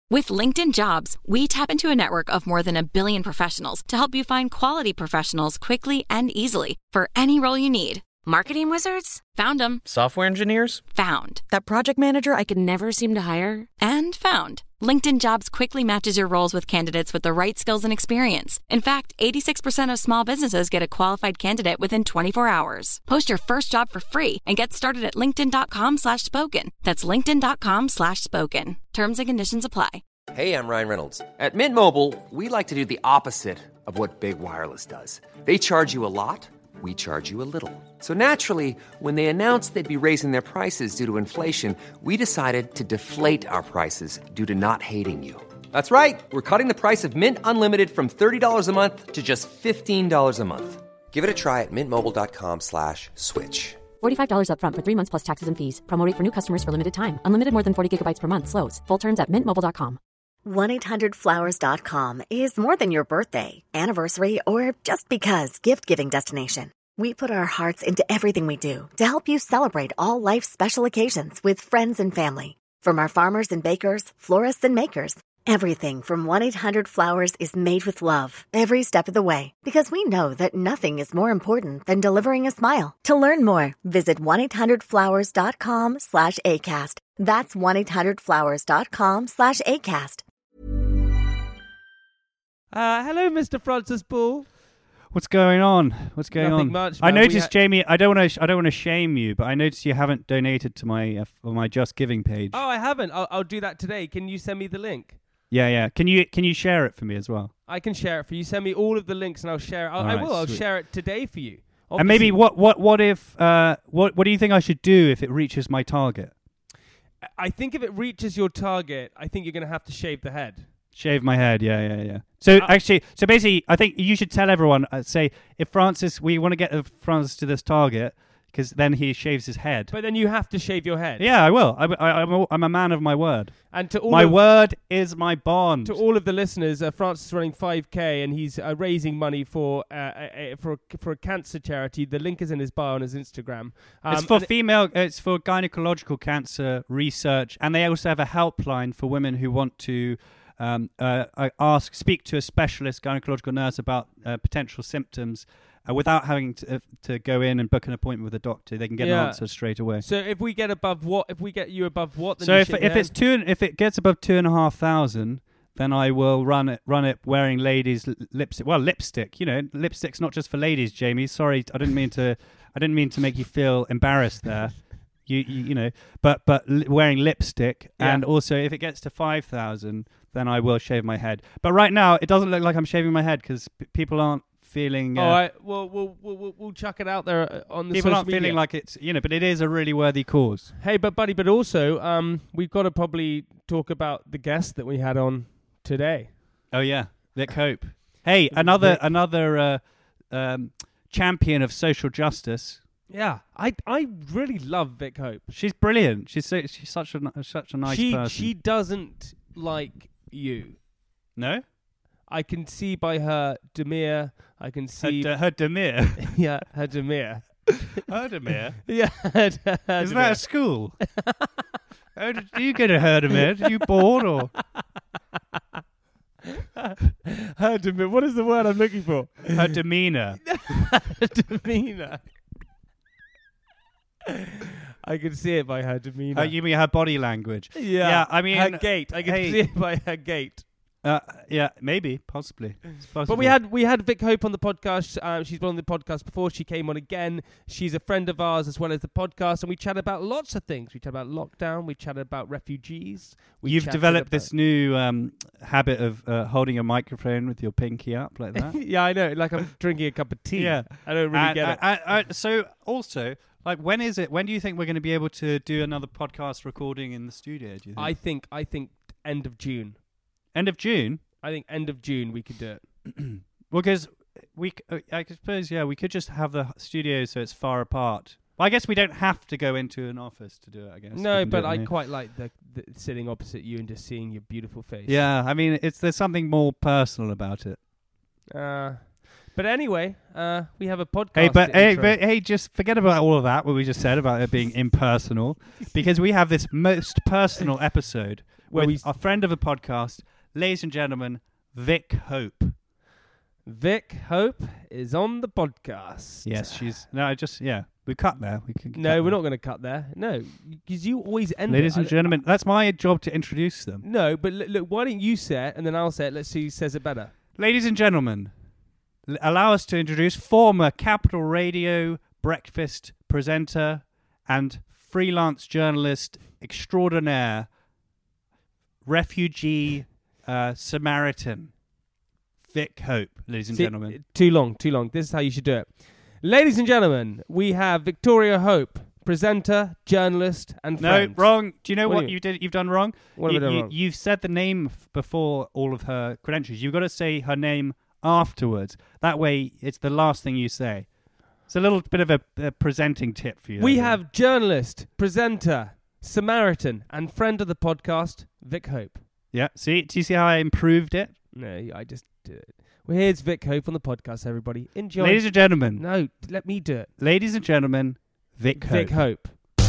With LinkedIn Jobs, we tap into a network of more than 1 billion professionals to help you find quality professionals quickly and easily for any role you need. Marketing wizards? Found them. Software engineers? Found. That project manager I could never seem to hire? And found. LinkedIn Jobs quickly matches your roles with candidates with the right skills and experience. In fact, 86% of small businesses get a qualified candidate within 24 hours. Post your first job for free and get started at linkedin.com/spoken. That's linkedin.com/spoken. Terms and conditions apply. Hey, I'm Ryan Reynolds. At Mint Mobile, we like to do the opposite of what Big Wireless does. They charge you a lot. We charge you a little. So naturally, when they announced they'd be raising their prices due to inflation, we decided to deflate our prices due to not hating you. That's right. We're cutting the price of Mint Unlimited from $30 a month to just $15 a month. Give it a try at mintmobile.com/switch. $45 up front for 3 months plus taxes and fees. Promo rate for new customers for limited time. Unlimited more than 40 gigabytes per month. Slows full terms at mintmobile.com. 1-800-Flowers.com is more than your birthday, anniversary, or just because gift-giving destination. We put our hearts into everything we do to help you celebrate all life's special occasions with friends and family. From our farmers and bakers, florists and makers, everything from 1-800-Flowers is made with love every step of the way, because we know that nothing is more important than delivering a smile. To learn more, visit 1-800-Flowers.com/ACAST. That's 1-800-Flowers.com/ACAST. Hello, Mr. Francis Bull. What's going on? What's going Nothing on? much, I man. noticed, Jamie. I don't want to shame you, but I noticed you haven't donated to my Just Giving page. Oh, I haven't. I'll do that today. Can you send me the link? Yeah. Can you share it for me as well? I can share it for you. Send me all of the links, and I'll share it. I will. I'll share it today for you. Obviously. And maybe what if what do you think I should do if it reaches my target? I think if it reaches your target, I think you're going to have to shave the head. Shave my head, yeah. So basically, I think you should tell everyone. Say if we want to get Francis to this target, because then he shaves his head. But then you have to shave your head. Yeah, I will. I'm a man of my word. And to all my word is my bond. To all of the listeners, Francis is running 5K, and he's raising money for a cancer charity. The link is in his bio on his Instagram. It's for It's for gynecological cancer research, and they also have a helpline for women who want to. Speak to a specialist gynecological nurse about potential symptoms without having to go in and book an appointment with a doctor. They can get an answer straight away. So if we get you above what? Then so if it gets above 2,500, then I will run it wearing ladies' lipstick. Well, lipstick. You know, lipstick's not just for ladies, Jamie. Sorry, I didn't mean to make you feel embarrassed there. You know, but wearing lipstick, and also if it gets to 5,000. Then I will shave my head. But right now, it doesn't look like I'm shaving my head because people aren't feeling... All right, we'll chuck it out there on the people social aren't media. feeling like it's... but it is a really worthy cause. Hey, but also, we've got to probably talk about the guest that we had on today. Oh, yeah. Vic Hope. Hey, another champion of social justice. Yeah, I really love Vic Hope. She's brilliant. She's such a nice person. She doesn't like... you. No? I can see by her demeanor. I can see... Her demeanor? Yeah, her demeanor. Her demeanor? Yeah. Isn't that a school? Do you go to Herdemeer? Are you bored or...? Her demeanor. What is the word I'm looking for? Her demeanor. Demeanor. I can see it by her demeanor. You mean her body language? Yeah. I mean her gait. I can see it by her gait. Yeah, maybe, possibly. It's possible. But we had Vic Hope on the podcast. She's been on the podcast before. She came on again. She's a friend of ours as well as the podcast, and we chatted about lots of things. We chatted about lockdown. We chatted about refugees. You've developed this new habit of holding a microphone with your pinky up like that. Yeah, I know. Like I'm drinking a cup of tea. Yeah, I don't really get it. So also, like, when is it? When do you think we're going to be able to do another podcast recording in the studio? Do you think? I think end of June. End of June? I think end of June we could do it. Well, because I suppose, we could just have the studio so it's far apart. Well, I guess we don't have to go into an office to do it, I guess. No, but I quite like the sitting opposite you and just seeing your beautiful face. Yeah, I mean, there's something more personal about it. But anyway, we have a podcast. Hey, just forget about all of that, what we just said about it being impersonal, because we have this most personal episode where with a friend of a podcast, ladies and gentlemen, Vic Hope. Vic Hope is on the podcast. Yes, she's... No, we cut there. No, we're not going to cut there. No, because you always end Ladies and gentlemen, that's my job to introduce them. No, but look, why don't you say it and then I'll say it. Let's see who says it better. Ladies and gentlemen, allow us to introduce former Capital Radio breakfast presenter and freelance journalist extraordinaire, refugee Samaritan, Vic Hope, ladies and gentlemen. Too long. This is how you should do it. Ladies and gentlemen, we have Victoria Hope, presenter, journalist, and friend. No, wrong. Do you know what you did? You've done wrong. What have I done wrong? You've said the name before all of her credentials. You've got to say her name afterwards. That way, it's the last thing you say. It's a little bit of a presenting tip for you. We have journalist, presenter, Samaritan, and friend of the podcast, Vic Hope. Yeah. See? Do you see how I improved it? No, I just did it. Well, here's Vic Hope on the podcast, everybody. Enjoy. Ladies and gentlemen. No, let me do it. Ladies and gentlemen, Vic Hope. Vic Hope.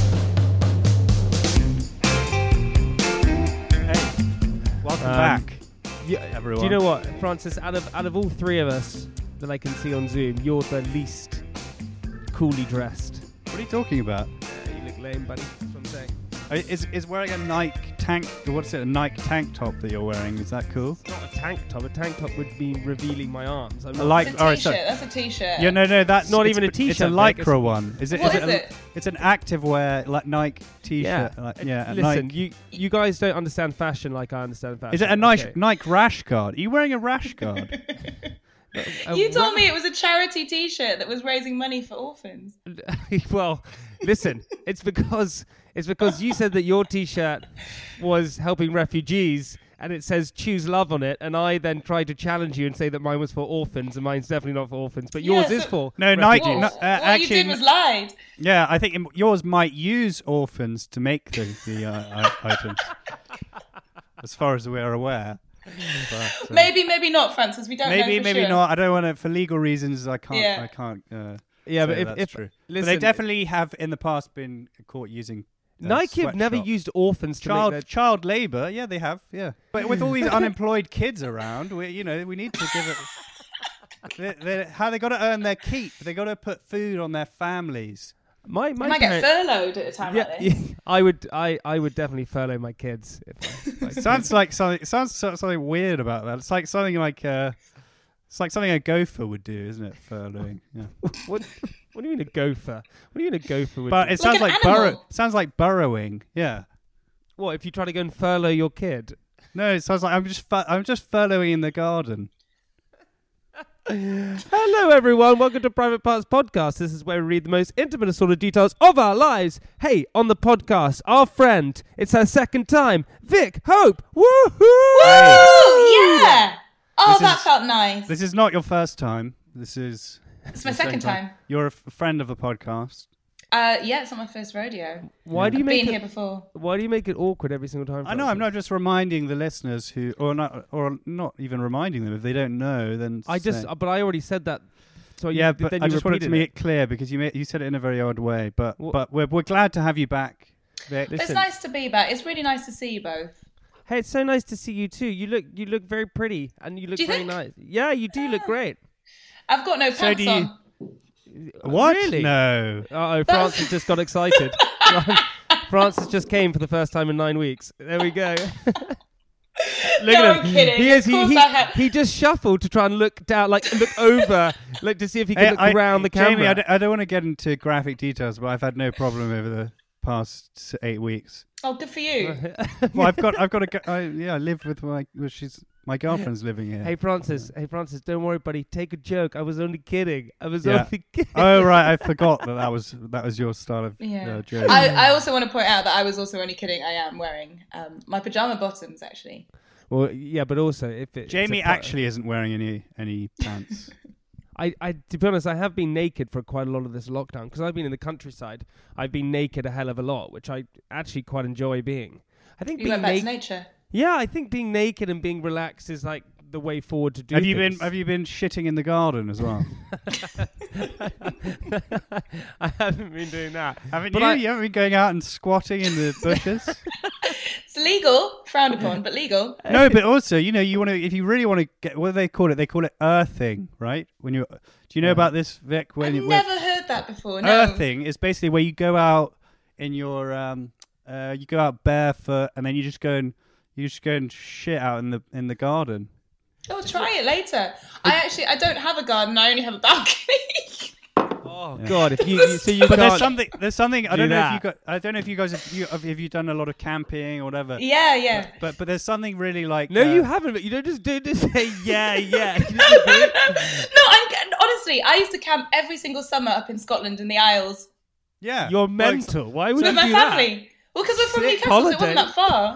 Hey, welcome back, everyone. Do you know what, Francis? Out of all three of us that I can see on Zoom, you're the least coolly dressed. What are you talking about? You look lame, buddy. That's what I'm saying. Is wearing a Nike tank? What's it? A Nike tank top that you're wearing? Is that cool? It's not a tank top. A tank top would be revealing my arms. It's a t-shirt. That's a t-shirt. Yeah, no, that's not even a t-shirt. It's a Lycra one. Is it? What is it? It's an activewear like Nike t-shirt. Yeah. Listen, Nike. you guys don't understand fashion like I understand fashion. Is it a Nike rash guard? Are you wearing a rash guard? You told me it was a charity t-shirt that was raising money for orphans. Well, listen, it's because you said that your t-shirt was helping refugees and it says choose love on it, and I then tried to challenge you and say that mine was for orphans and mine's definitely not for orphans, but yours is for Nike. What Actually, you did was lied. Yeah, I think yours might use orphans to make the items, as far as we're aware. But, maybe not, Francis. We don't know for maybe sure. not. I don't want to, for legal reasons. I can't. Yeah. I can't. Yeah, but if true. Listen, but they definitely have in the past been caught using. Nike have never used orphans to make their... child labor. Yeah, they have. Yeah, but with all these unemployed kids around, we need to give it. How they got to earn their keep? They got to put food on their families. My might get furloughed at a time like this. Yeah, I would definitely furlough my kids. If I Sounds like something. Sounds something weird about that. It's like something like it's like something a gopher would do, isn't it? Furloughing. Yeah. What do you mean a gopher? What do you mean a gopher would But do? it sounds Like like an animal. Sounds like burrowing. Yeah. What if you try to go and furlough your kid? No, it sounds like I'm just furloughing in the garden. Hello, everyone. Welcome to Private Parts Podcast. This is where we read the most intimate assorted details of our lives. Hey, on the podcast, our friend. It's her second time, Vic Hope. Woohoo! Woo! Yeah. Oh, that felt nice. This is not your first time. This is. It's my second time. You're a friend of the podcast. Yeah, it's not my first rodeo. Why do you I've make been it? here before. Why do you make it awkward every single time? I know. I'm not just reminding the listeners or not even reminding them if they don't know. Then But I already said that. So yeah, but I just wanted to make it clear because you said it in a very odd way. But we're glad to have you back, Vic. It's nice to be back. It's really nice to see you both. Hey, it's so nice to see you too. You look very pretty and you look Do you very think? nice. Yeah, you do look great. I've got no pants on. What? Really? No. Uh-oh, Francis just got excited. Francis just came for the first time in 9 weeks. There we go. Look No, at I'm him. kidding. He just shuffled to try and look down, look over, to see if he could look around the camera. Jamie, I don't want to get into graphic details, but I've had no problem over the past 8 weeks. Oh, good for you. Well, I've got I live with my girlfriend's living here. Hey Francis, don't worry, buddy. Take a joke. I was only kidding. Only kidding. Oh right, I forgot that was your style of joke. I also want to point out that I was also only kidding. I am wearing my pajama bottoms, actually. Well, yeah, but also if it Jamie actually isn't wearing any pants. I to be honest, I have been naked for quite a lot of this lockdown because I've been in the countryside. I've been naked a hell of a lot, which I actually quite enjoy being. I think You being went back to nature. Yeah, I think being naked and being relaxed is like the way forward to do. Have you been shitting in the garden as well? I haven't been doing that. Haven't you? You haven't been going out and squatting in the bushes? It's legal, frowned upon, but legal. No, but also, you want to. If you really want to get, what do they call it? They call it earthing, right? Do you know about this, Vic? I've never heard that before. No. Earthing is basically where you go out in your you go out barefoot, and then you just go and shit out in the garden. Oh, try it later. I don't have a garden. I only have a balcony. Oh God! If you but there's something. I don't know if you guys have you done a lot of camping or whatever. Yeah. But there's something really like. No, you haven't. But you don't just say yeah. No, honestly, I used to camp every single summer up in Scotland in the Isles. Yeah, you're mental. Why would you do that? With my family. Well, because we're from Newcastle, so it wasn't that far.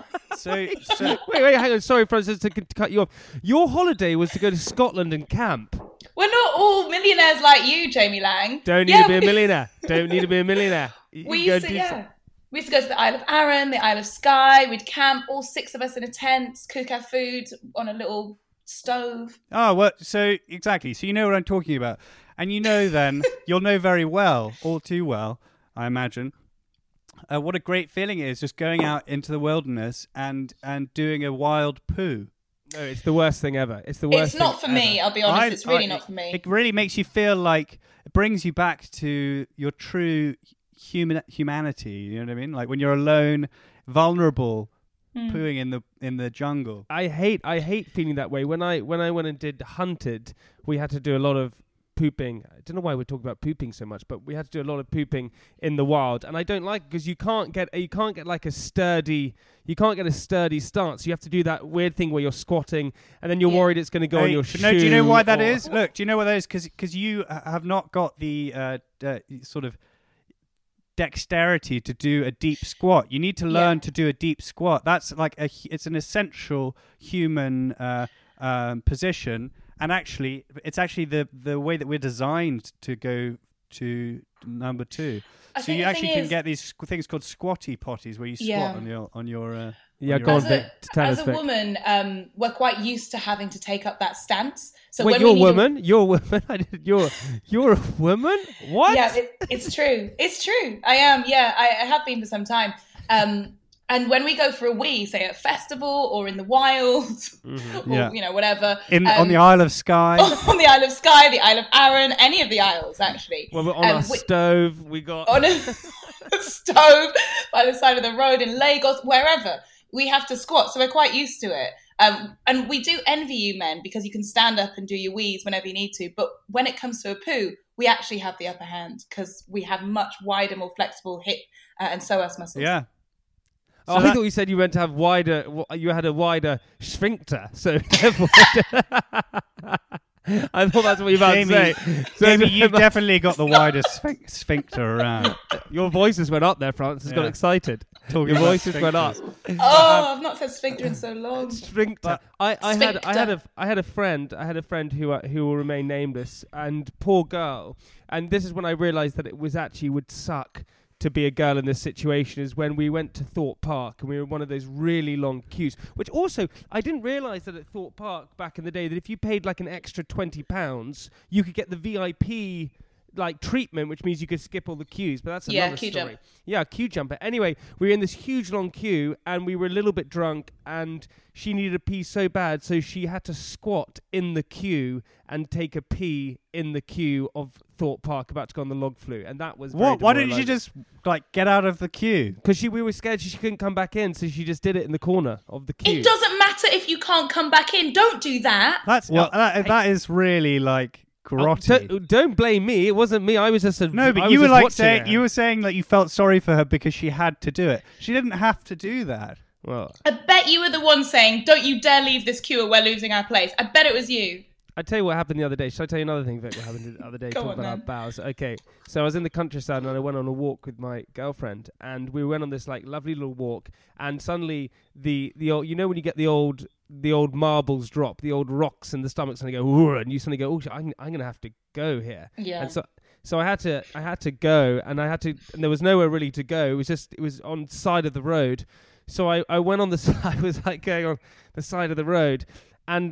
So wait, hang on. Sorry, Francis, to cut you off. Your holiday was to go to Scotland and camp. We're not all millionaires like you, Jamie Lang. Don't need to be a millionaire. Don't need to be a millionaire. We used to go to the Isle of Arran, the Isle of Skye. We'd camp, all 6 of us in a tent, cook our food on a little stove. Oh, well, so exactly. So you know what I'm talking about. And then, you'll know very well, all too well, I imagine, what a great feeling it is just going out into the wilderness and doing a wild poo. No, it's the worst thing ever. It's the worst. It's not for me. I'll be honest. It's really not for me. It really makes you feel like it brings you back to your true humanity. You know what I mean? Like when you're alone, vulnerable, pooing in the jungle. I hate feeling that way. When I went and did Hunted, we had to do a lot of pooping. I don't know why we're talking about pooping so much, but we had to do a lot of pooping in the wild, and I don't like it because you can't get like a sturdy stance. You have to do that weird thing where you're squatting, and then you're worried it's going to go on your shoe. No, do you know why that is? Look, do you know why that is? Because you have not got the sort of dexterity to do a deep squat. You need to learn to do a deep squat. That's like it's an essential human position. And actually, it's actually the way that we're designed to go to number 2. So you actually can get these things called squatty potties where you squat on your. Go on, Vic. As a woman, we're quite used to having to take up that stance. So wait, you're a woman? You're a woman? You're a woman? What? Yeah, it's true. It's true. I am. Yeah, I have been for some time. And when we go for a wee, say at a festival or in the wild, or whatever, on the Isle of Skye, on the Isle of Skye, the Isle of Arran, any of the Isles actually. Well, we're on a stove. We got on a stove by the side of the road in Lagos, wherever we have to squat, so we're quite used to it. And we do envy you men because you can stand up and do your wees whenever you need to. But when it comes to a poo, we actually have the upper hand because we have much wider, more flexible hip and psoas muscles. Yeah. So I thought you said you went to have you had a wider sphincter. So I thought that's what you were about to say. So Jamie, you've definitely got the widest sphincter around. Your voices went up there, Francis. Got excited. Your voices went up. Oh, I've not said sphincter in so long. Sphincter. I had a friend who will remain nameless, and poor girl. And this is when I realised that it was actually would suck to be a girl in this situation, is when we went to Thorpe Park and we were in one of those really long queues, which also I didn't realise that at Thorpe Park back in the day that if you paid like an extra £20 you could get the VIP like treatment, which means you could skip all the queues, but that's another queue story. Jump. Yeah, queue jumper. Anyway, we were in this huge long queue and we were a little bit drunk and she needed a pee so bad, so she had to squat in the queue and take a pee in the queue of Thorpe Park, about to go on the log flu, and that was very Why didn't you just like get out of the queue? Because we were scared she couldn't come back in, so she just did it in the corner of the queue. It doesn't matter if you can't come back in. Don't do that. That is really like grotty. Don't blame me. It wasn't me. I was just you were like saying you were saying that you felt sorry for her because she had to do it. She didn't have to do that. Well, I bet you were the one saying, "Don't you dare leave this queue or we're losing our place." I bet it was you. I tell you what happened the other day. Shall I tell you another thing, Vic, what happened the other day? Go on, about our bows. Okay, so I was in the countryside and I went on a walk with my girlfriend, and we went on this like lovely little walk, and suddenly the old, you know when you get the old marbles drop, the old rocks in the stomach, and go, and you suddenly go, oh, I'm gonna have to go here. Yeah. And so I had to go, and there was nowhere really to go. It was on the side of the road. So I went on the side. I was like going on the side of the road, and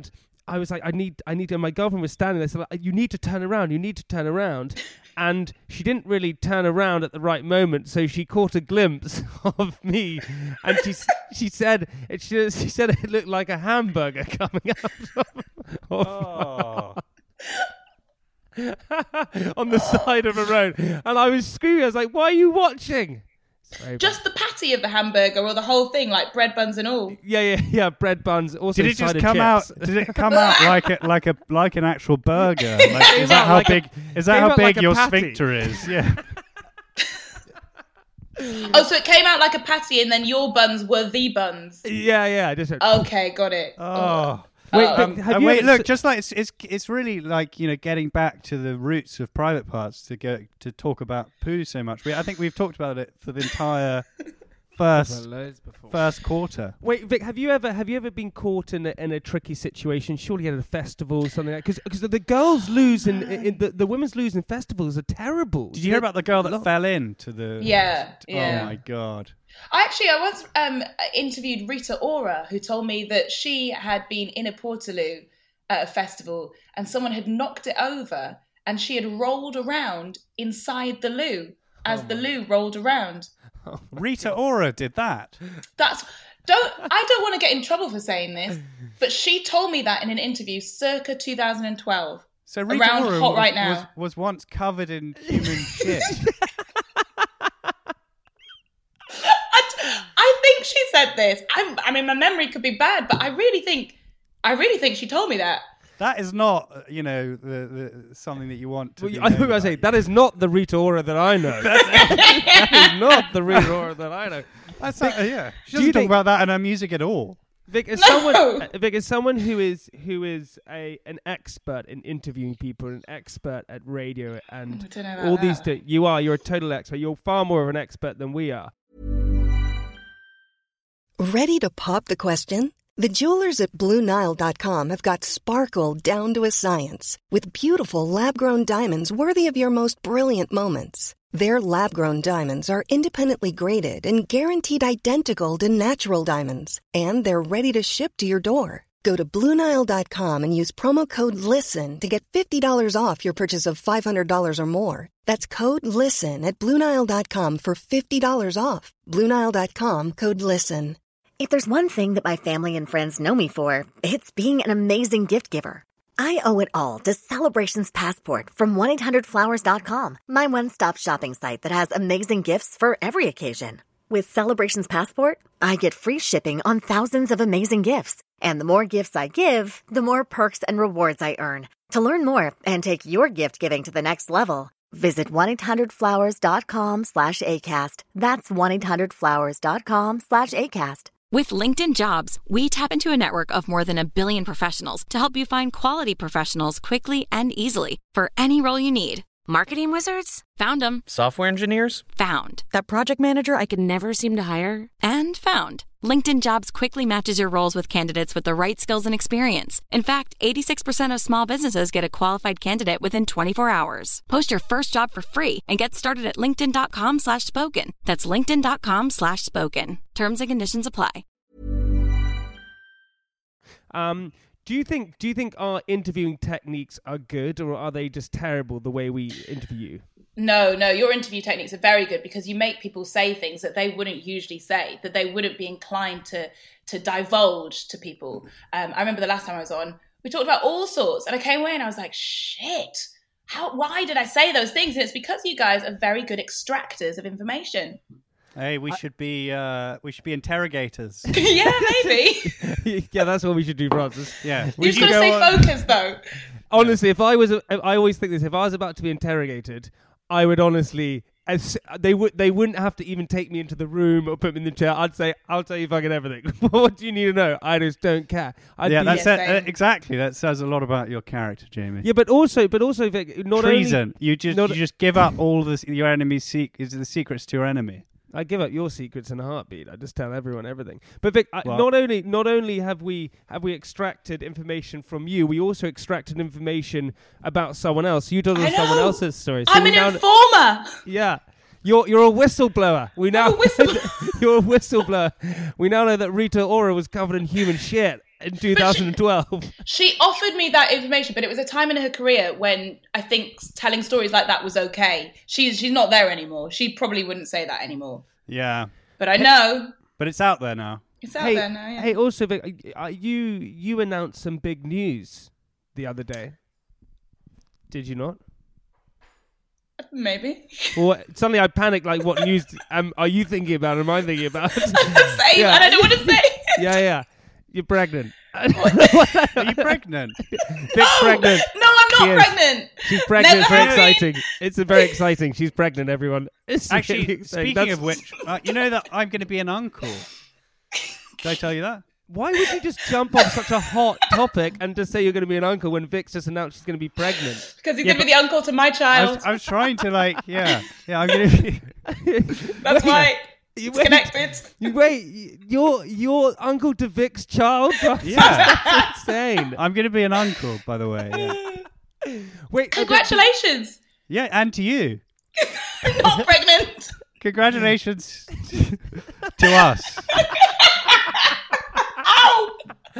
I was like, I need to, my girlfriend was standing there, so like, you need to turn around. And she didn't really turn around at the right moment, so she caught a glimpse of me, and she said it looked like a hamburger coming out of on the side of a road, and I was screaming. I was like, "Why are you watching?" Just the patty of the hamburger, or the whole thing, like bread buns and all? Yeah. Bread buns. Also, did it just side of come chips. out? Did it come out like an actual burger? Like, is that how like big? Is that came how out big like a your patty. sphincter is? Yeah. Oh, so it came out like a patty, and then your buns were the buns. Yeah. I just heard, Okay, got it. Oh. Wait, Have you look, just like it's really like, you know, getting back to the roots of Private Parts to talk about poo so much. I think we've talked about it for the entire first quarter. Wait, Vic, have you ever been caught in a tricky situation? Surely at a festival or something like that. Because the girls lose in the women's lose in festivals are terrible. Did you hear about the girl that fell into the? Yeah. Oh my God. I once interviewed Rita Ora, who told me that she had been in a Portaloo at a festival and someone had knocked it over and she had rolled around inside the loo as the loo rolled around. Rita Ora did that. I don't want to get in trouble for saying this, but she told me that in an interview circa 2012. So Rita around Ora Hot Right Now was once covered in human shit. I think she said this. I mean, my memory could be bad, but I really think she told me that. That is not, you know, the something that you want to. I was going to say that is not the Rita Ora that I know. That is not the Rita Ora that I know. That's yeah. She doesn't talk about that in her music at all. Vic, as someone who is an expert in interviewing people, an expert at radio, and all these things, you're a total expert. You're far more of an expert than we are. Ready to pop the question? The jewelers at BlueNile.com have got sparkle down to a science with beautiful lab-grown diamonds worthy of your most brilliant moments. Their lab-grown diamonds are independently graded and guaranteed identical to natural diamonds, and they're ready to ship to your door. Go to BlueNile.com and use promo code LISTEN to get $50 off your purchase of $500 or more. That's code LISTEN at BlueNile.com for $50 off. BlueNile.com, code LISTEN. If there's one thing that my family and friends know me for, it's being an amazing gift giver. I owe it all to Celebrations Passport from 1-800-Flowers.com, my one-stop shopping site that has amazing gifts for every occasion. With Celebrations Passport, I get free shipping on thousands of amazing gifts. And the more gifts I give, the more perks and rewards I earn. To learn more and take your gift giving to the next level, visit 1-800-Flowers.com/ACAST. That's 1-800-Flowers.com/ACAST. With LinkedIn Jobs, we tap into a network of more than 1 billion professionals to help you find quality professionals quickly and easily for any role you need. Marketing wizards? Found them. Software engineers? Found. That project manager I could never seem to hire? And found. LinkedIn Jobs quickly matches your roles with candidates with the right skills and experience. In fact, 86% of small businesses get a qualified candidate within 24 hours. Post your first job for free and get started at linkedin.com/spoken. That's linkedin.com/spoken. Terms and conditions apply. Do you think our interviewing techniques are good, or are they just terrible the way we interview you? No, your interview techniques are very good because you make people say things that they wouldn't usually say, that they wouldn't be inclined to divulge to people. I remember the last time I was on, we talked about all sorts, and I came away and I was like, shit, why did I say those things? And it's because you guys are very good extractors of information. Hey, we should be interrogators. Yeah, maybe. Yeah, that's what we should do, Francis. Yeah, You just got to stay focused, though. Honestly, I always think this. If I was about to be interrogated, I would honestly, they wouldn't have to even take me into the room or put me in the chair. I'd say, I'll tell you fucking everything. What do you need to know? I just don't care. That's it. Exactly. That says a lot about your character, Jamie. Yeah, but also, Vic, not treason. Only, you just give up all your enemy's the secrets to your enemy. I give up your secrets in a heartbeat. I just tell everyone everything. But Vic, not only have we extracted information from you, we also extracted information about someone else. You told us someone else's story. So I'm an informer. Yeah. You're a whistleblower. You're a whistleblower. We now know that Rita Ora was covered in human shit. in 2012. She offered me that information, but it was a time in her career when I think telling stories like that was okay. She's not there anymore. She probably wouldn't say that anymore. Yeah. But I know. But it's out there now. It's out there now, yeah. Hey, also, Vic, you announced some big news the other day. Did you not? Maybe. Well, suddenly I panicked, like, what news are you thinking about? Am I thinking about? Same, and I don't want to say. Yeah. You're pregnant. Are you pregnant? Vic's pregnant. No, I'm not pregnant. She's pregnant. It's Never very have been. exciting. It's very exciting. She's pregnant, everyone. It's Actually, really exciting. speaking of which, you know that I'm going to be an uncle. Did I tell you that? Why would you just jump on such a hot topic and just say you're going to be an uncle when Vic's just announced she's going to be pregnant? Because he's going to be the uncle to my child. I was trying to I'm going to be... That's why it's connected. You're uncle to Vic's child? Yeah. That's insane. I'm going to be an uncle, by the way. Yeah. Wait, Congratulations. Yeah, and to you. Not pregnant. Congratulations to us. Ow!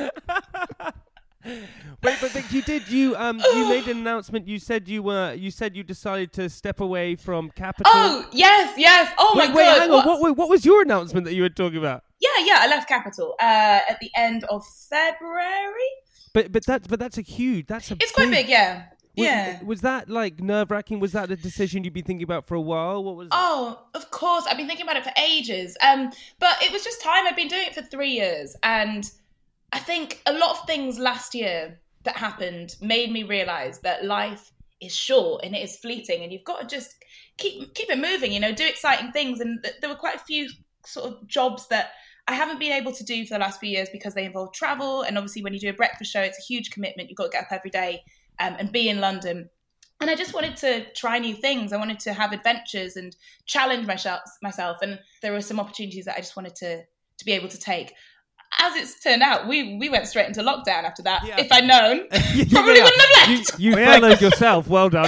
Wait, but Vic, you made an announcement. You said you decided to step away from Capital. Oh, yes. Oh, my God. Wait, hang on. What was your announcement that you were talking about? Yeah, I left Capital at the end of February. But that's It's quite big, yeah. Yeah. Was that like nerve-wracking? Was that a decision you'd been thinking about for a while? What was it? Oh, of course. I've been thinking about it for ages. But it was just time. I've been doing it for 3 years. And I think a lot of things last year that happened made me realize that life is short and it is fleeting. And you've got to just keep it moving, do exciting things. And there were quite a few sort of jobs that I haven't been able to do for the last few years because they involve travel. And obviously when you do a breakfast show, it's a huge commitment. You've got to get up every day. And be in London. And I just wanted to try new things. I wanted to have adventures and challenge myself. And there were some opportunities that I just wanted to be able to take. As it's turned out, we went straight into lockdown after that. Yeah. If I'd known, probably wouldn't have left. You followed yourself. Well done.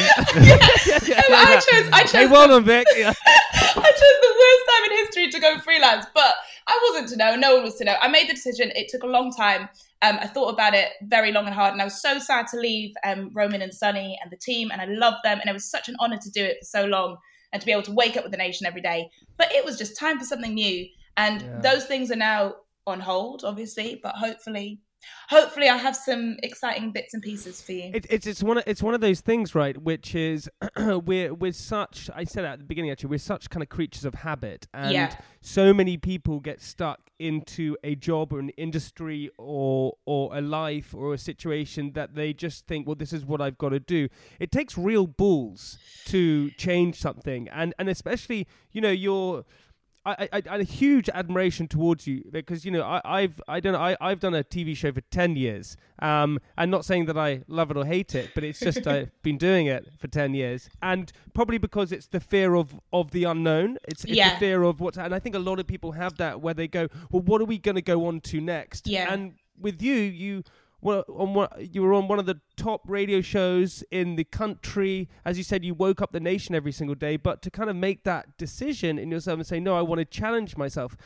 I chose hey, well done, Vic. Yeah. I chose the worst time in history to go freelance, but I wasn't to know. No one was to know. I made the decision. It took a long time. I thought about it very long and hard, and I was so sad to leave Roman and Sunny and the team, and I loved them, and it was such an honour to do it for so long and to be able to wake up with the nation every day. But it was just time for something new, and those things are now on hold, obviously, but hopefully I have some exciting bits and pieces for you. It's one of those things, right? Which is we're such. I said at the beginning, actually, we're such kind of creatures of habit, and so many people get stuck into a job or an industry or a life or a situation that they just think, well, this is what I've got to do. It takes real balls to change something, and especially you're. I had a huge admiration towards you because I've done a TV show for 10 years. I'm not saying that I love it or hate it, but it's just I've been doing it for 10 years, and probably because it's the fear of the unknown. It's the fear of and I think a lot of people have that where they go, well, what are we going to go on to next? Yeah. And with you were on one of the top radio shows in the country. As you said, you woke up the nation every single day, but to kind of make that decision in yourself and say, no, I want to challenge myself.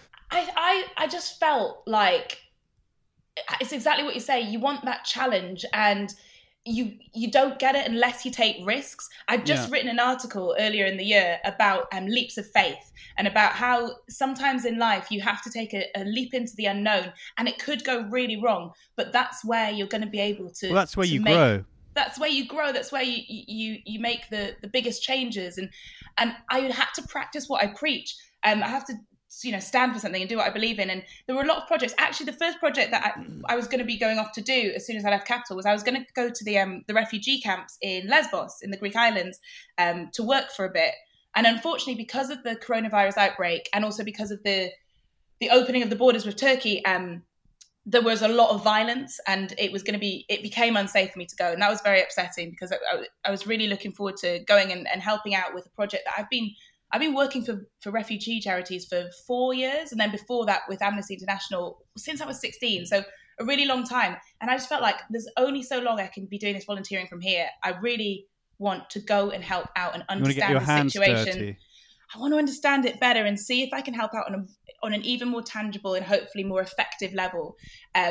I just felt like it's exactly what you say. You want that challenge, and you don't get it unless you take risks. I'd just written an article earlier in the year about leaps of faith and about how sometimes in life you have to take a leap into the unknown, and it could go really wrong, but that's where you're going to be able to. Well, that's where you grow. That's where you grow. That's where you make the biggest changes. And I had to practice what I preach. I have to stand for something and do what I believe in. And there were a lot of projects. Actually, the first project that I was going to be going off to do as soon as I left Capital was I was going to go to the refugee camps in Lesbos in the Greek islands to work for a bit. And unfortunately, because of the coronavirus outbreak and also because of the opening of the borders with Turkey, there was a lot of violence, and it became unsafe for me to go. And that was very upsetting because I was really looking forward to going and helping out with a project that I've been working for refugee charities for 4 years, and then before that with Amnesty International since I was 16, so a really long time. And I just felt like there's only so long I can be doing this volunteering from here. I really want to go and help out and understand the situation. Dirty. I want to understand it better and see if I can help out on an even more tangible and hopefully more effective level.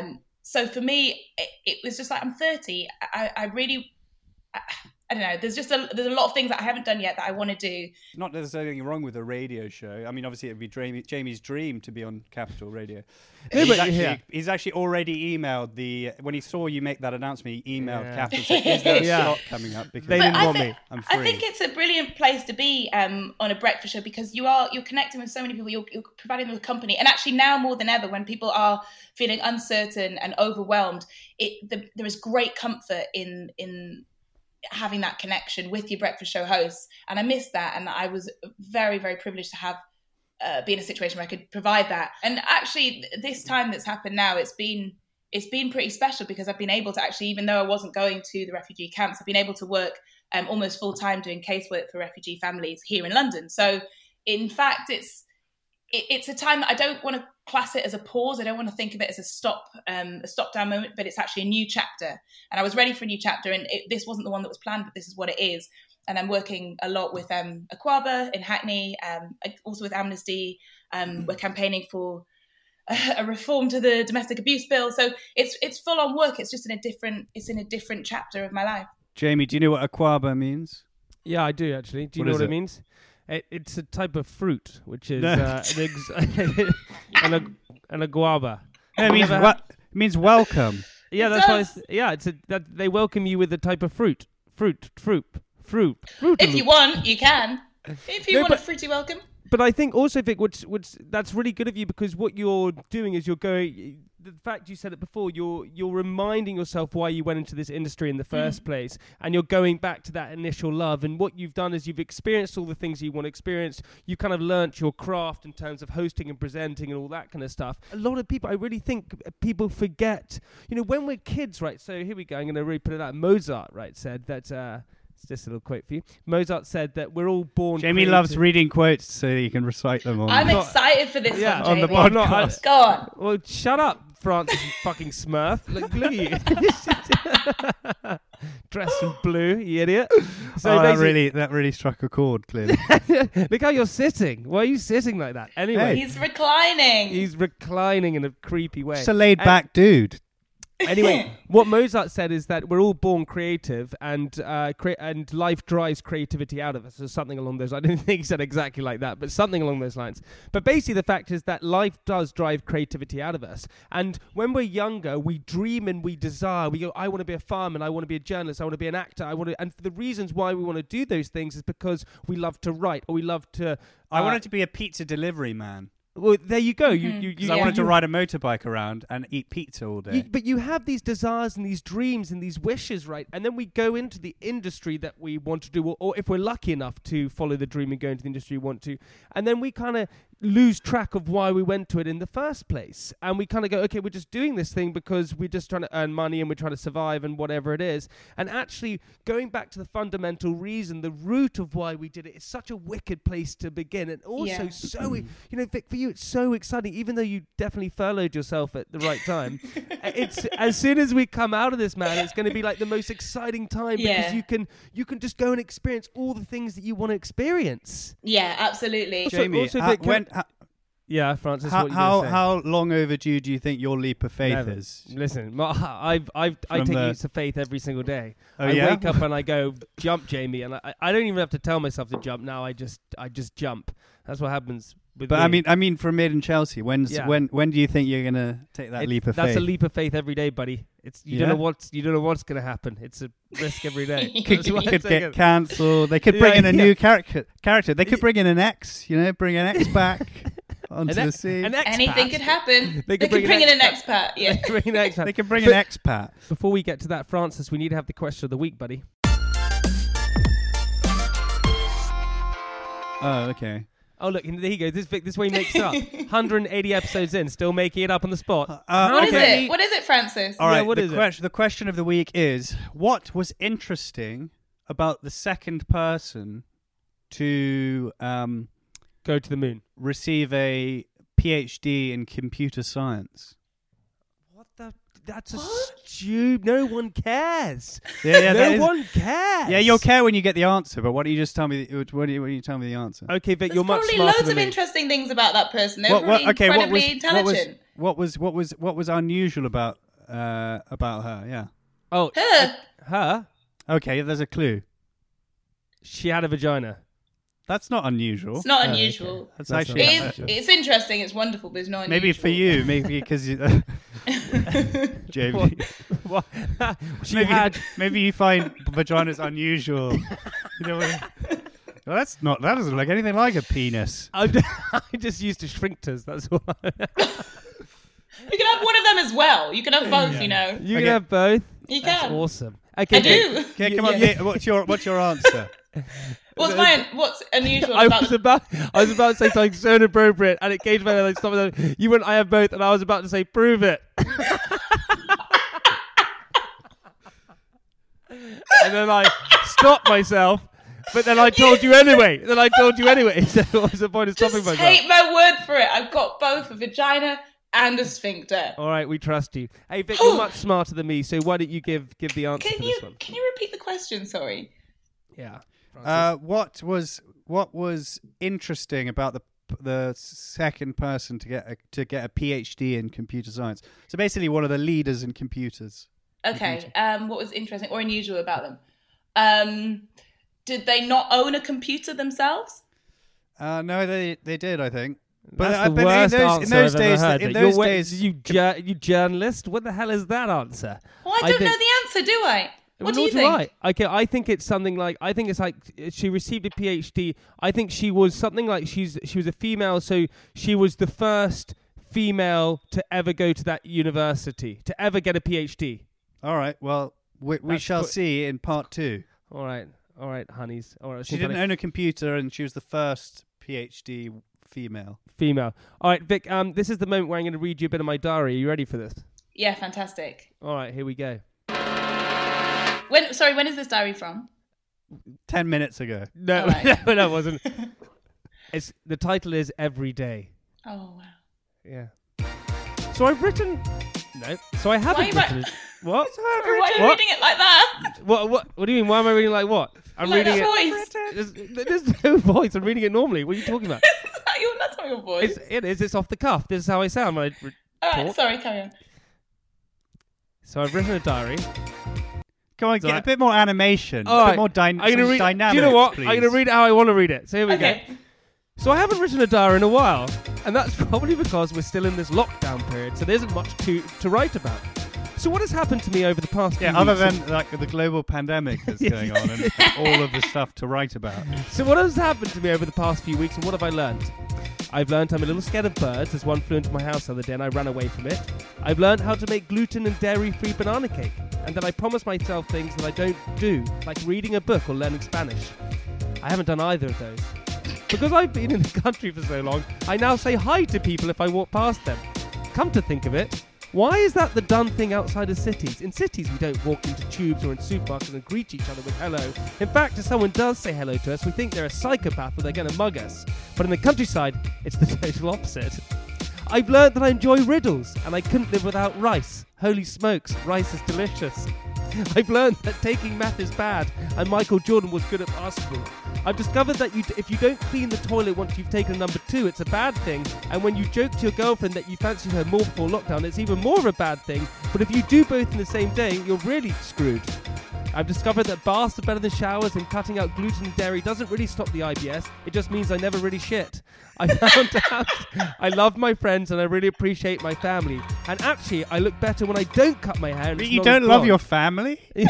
So for me, it was just like, I'm 30. I really, I don't know. There's a lot of things that I haven't done yet that I want to do. Not that there's anything wrong with a radio show. I mean, obviously, it'd be Jamie's dream to be on Capital Radio. He's actually already emailed when he saw you make that announcement, he emailed Capital and said, is there a slot coming up? Because they didn't want me. I'm free. I think it's a brilliant place to be on a breakfast show, because you're connecting with so many people, you're providing them with company. And actually now more than ever, when people are feeling uncertain and overwhelmed, there is great comfort in having that connection with your breakfast show hosts. And I missed that. And I was very, very privileged to have be in a situation where I could provide that. And actually this time that's happened now, it's been pretty special, because I've been able to actually, even though I wasn't going to the refugee camps, I've been able to work almost full time doing casework for refugee families here in London. So in fact, it's a time that I don't want to class it as a pause. I don't want to think of it as a stop down moment, but it's actually a new chapter. And I was ready for a new chapter, and this wasn't the one that was planned, but this is what it is. And I'm working a lot with Aquaba in Hackney, also with Amnesty. We're campaigning for a reform to the domestic abuse bill. So it's full on work. It's just in a different chapter of my life. Jamie, do you know what Aquaba means? Yeah, I do actually. Do you know what it means? It's a type of fruit, which is an guava. It means welcome. Yeah, that's why. That they welcome you with a type of fruit. If you want, you can. If you want a fruity welcome. But I think also, Vic, what's that's really good of you, because what you're doing is you're going. The fact you said it before, you're reminding yourself why you went into this industry in the first place, and you're going back to that initial love. And what you've done is you've experienced all the things you want to experience. You kind of learnt your craft in terms of hosting and presenting and all that kind of stuff. A lot of people, I really think people forget, when we're kids, right? So here we go. I'm going to really put it out. Mozart, right, said that. It's just a little quote for you. Mozart said that we're all born. Jamie loves reading quotes so you can recite them on. I'm excited for this one, Jamie. On the podcast. Go on. Well, shut up, Francis, you fucking Smurf. Look at you. Dressed in blue, you idiot. So that really struck a chord, clearly. Look how you're sitting. Why are you sitting like that? Anyway. He's reclining. He's reclining in a creepy way. Just a laid-back dude. Anyway, what Mozart said is that we're all born creative, and life drives creativity out of us, or something along those lines. I didn't think he said exactly like that, but something along those lines. But basically the fact is that life does drive creativity out of us. And when we're younger, we dream and we desire. We go, I want to be a fireman, I want to be a journalist, I want to be an actor, and the reasons why we want to do those things is because we love to write, or we love to... I wanted to be a pizza delivery man. Well, there you go. I wanted to ride a motorbike around and eat pizza all day. But you have these desires and these dreams and these wishes, right? And then we go into the industry that we want to do, or if we're lucky enough to follow the dream and go into the industry we want to, and then we kind of lose track of why we went to it in the first place. And we kind of go, okay, we're just doing this thing because we're just trying to earn money and we're trying to survive and whatever it is. And actually going back to the fundamental reason, the root of why we did it is such a wicked place to begin. And also Vic, for you, it's so exciting, even though you definitely furloughed yourself at the right time. It's as soon as we come out of this, man, it's going to be like the most exciting time because you can just go and experience all the things that you want to experience. Yeah, absolutely. Jamie, Vic, yeah, Francis. How long overdue do you think your leap of faith is? Listen, I take leaps of faith every single day. I wake up and I go, jump, Jamie, and I don't even have to tell myself to jump now. I just jump. That's what happens. But me. I mean, from Made in Chelsea, when do you think you're gonna take that leap of faith? That's a leap of faith every day, buddy. You don't know what's gonna happen. It's a risk every day. could get cancelled. They could bring in a new character. They could bring in an ex. Bring an ex back. Onto the scene. Anything could happen. They could bring in an expat. Yeah. They could bring an expat. Before we get to that, Francis, we need to have the question of the week, buddy. Oh, okay. Oh, look, there he goes. This way he makes it up. 180 episodes in, still making it up on the spot. What is it? What is it, Francis? All right, the question of the week is, what was interesting about the second person to... go to the moon. Receive a PhD in computer science. What the? That's stupid. No one cares. No one cares. Yeah, you'll care when you get the answer, but why don't you just tell me? Why don't you tell me the answer? Okay, Vic, you're much smarter than me. Probably loads of interesting things about that person. They're incredibly intelligent. What was unusual about her. Yeah. Oh, Her? her? Okay, there's a clue. She had a vagina. That's not unusual. It's not unusual. That's That's actually not It's interesting. It's wonderful, but it's not unusual. maybe for you, maybe because you, Jamie. What? She maybe, had. maybe you find vaginas unusual. You know what? Well, that doesn't look anything like a penis. I just used to shrinkters. That's why. You can have one of them as well. You can have both, you know. You can have both. You That's can. awesome. Okay, I do. Okay, come on. Yeah, what's your answer? What's unusual about I was about to say something so inappropriate, and it came to me and I stopped. You went, I have both, and I was about to say, prove it. And then I stopped myself, but then I told you anyway. So what was the point of stopping Just myself? take my word for it. I've got both a vagina and a sphincter. All right, we trust you. Hey, Vic, you're much smarter than me, so why don't you give the answer for this one? Can you repeat the question? Sorry. Yeah. What was interesting about the second person to get a PhD in computer science? So basically, one of the leaders in computers. Okay. What was interesting or unusual about them? Did they not own a computer themselves? No, they did, I think. That's the worst answer I've ever heard. You journalist? What the hell is that answer? Well, I don't know the answer, do I? What do you think? Okay, I think it's something like she received a PhD. I think she was something like she was a female, so she was the first female to ever go to that university, to ever get a PhD. All right. Well, we shall see in part 2. All right, honeys. All right. She didn't own a computer, and she was the first PhD female. All right, Vic. This is the moment where I'm going to read you a bit of my diary. Are you ready for this? Yeah, fantastic. All right, here we go. When is this diary from? 10 minutes ago. No, right. no, it wasn't. The title is Every Day. Oh wow. Yeah. So I've written. No. So I haven't written it. What? Why are you reading it like that? What do you mean? Why am I reading like what? I'm like reading that it. There's no voice. I'm reading it normally. What are you talking about? That's not your voice. It is. It's off the cuff. This is how I sound when I All right. talk. Sorry. Carry on. So I've written a diary. Come on, get a bit more animation. All a right. bit more dynamic. Do you know what? Please. I'm going to read it how I want to read it. So here we Okay. go. So I haven't written a diary in a while, and that's probably because we're still in this lockdown period, so there isn't much to write about. So what has happened to me over the past few weeks? other than like the global pandemic that's going on and all of the stuff to write about. So what has happened to me over the past few weeks, and what have I learned? I've learned I'm a little scared of birds, as one flew into my house the other day and I ran away from it. I've learned how to make gluten and dairy-free banana cake, and that I promise myself things that I don't do, like reading a book or learning Spanish. I haven't done either of those. Because I've been in the country for so long, I now say hi to people if I walk past them. Come to think of it, why is that the done thing outside of cities? In cities, we don't walk into tubes or in supermarkets and greet each other with hello. In fact, if someone does say hello to us, we think they're a psychopath or they're going to mug us. But in the countryside, it's the total opposite. I've learned that I enjoy riddles, and I couldn't live without rice. Holy smokes, rice is delicious. I've learned that taking math is bad, and Michael Jordan was good at basketball. I've discovered that if you don't clean the toilet once you've taken a number 2, it's a bad thing. And when you joke to your girlfriend that you fancied her more before lockdown, it's even more of a bad thing. But if you do both in the same day, you're really screwed. I've discovered that baths are better than showers, and cutting out gluten and dairy doesn't really stop the IBS. It just means I never really shit. I found out I love my friends and I really appreciate my family. And actually, I look better when I don't cut my hair. And You don't love your family? Yeah,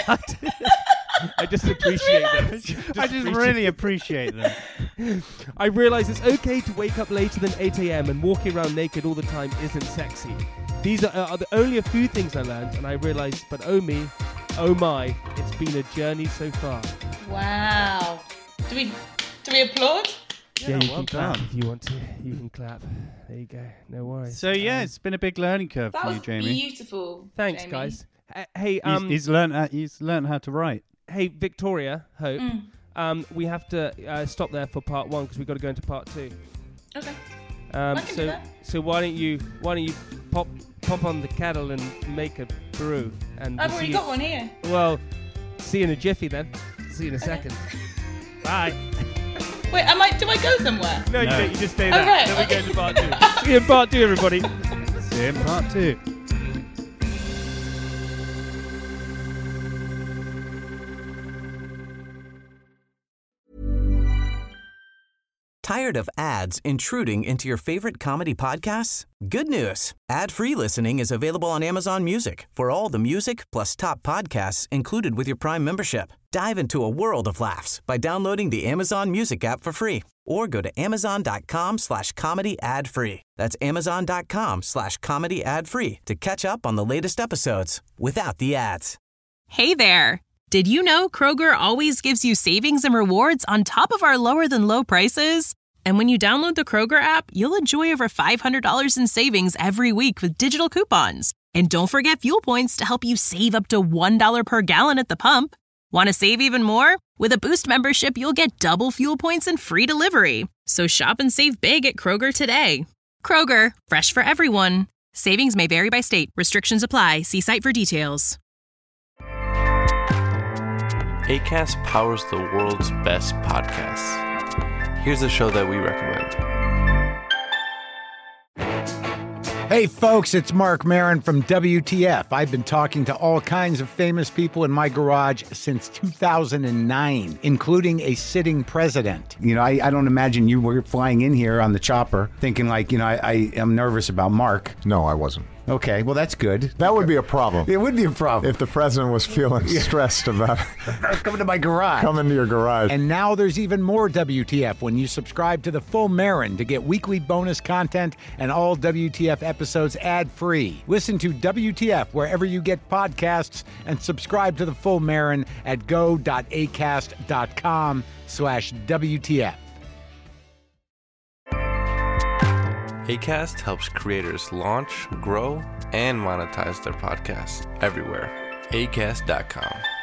I just appreciate them. I just really appreciate them. I realise it's okay to wake up later than 8 a.m. and walking around naked all the time isn't sexy. These are only a few things I learned, and I realised, but oh me, oh my, it's been a journey so far. Wow. Do we applaud? Yeah, you well can clap done. if you want to. You can clap. There you go. No worries. So yeah, it's been a big learning curve That for was you, Jamie. beautiful. Thanks, Jamie. guys. Hey, He's learned how to write. hey, Victoria, Hope. We have to stop there for part 1 because we've got to go into part 2. Okay. I can do that. So why don't you pop on the kettle and make a brew? And I've we'll already see got you- one here. Well, see you in a jiffy then. See you in a second. Bye. Wait, do I go somewhere? No, you No. don't. You just stay Oh, there. right. Then we go to part 2. See you in part 2, everybody. See you in part 2. Tired of ads intruding into your favorite comedy podcasts? Good news. Ad-free listening is available on Amazon Music for all the music plus top podcasts included with your Prime membership. Dive into a world of laughs by downloading the Amazon Music app for free or go to amazon.com/comedy ad-free. That's amazon.com/comedy ad-free to catch up on the latest episodes without the ads. Hey there. Did you know Kroger always gives you savings and rewards on top of our lower than low prices? And when you download the Kroger app, you'll enjoy over $500 in savings every week with digital coupons. And don't forget fuel points to help you save up to $1 per gallon at the pump. Want to save even more? With a Boost membership, you'll get double fuel points and free delivery. So shop and save big at Kroger today. Kroger, fresh for everyone. Savings may vary by state. Restrictions apply. See site for details. Acast powers the world's best podcasts. Here's a show that we recommend. Hey folks, it's Mark Maron from WTF. I've been talking to all kinds of famous people in my garage since 2009, including a sitting president. You know, I don't imagine you were flying in here on the chopper thinking like, I am nervous about Mark. No, I wasn't. Okay, well, that's good. That would be a problem. It would be a problem. If the president was feeling stressed about coming to my garage. Coming to your garage. And now there's even more WTF when you subscribe to the Full Marin to get weekly bonus content and all WTF episodes ad-free. Listen to WTF wherever you get podcasts and subscribe to the Full Marin at go.acast.com/WTF. Acast helps creators launch, grow, and monetize their podcasts everywhere. Acast.com.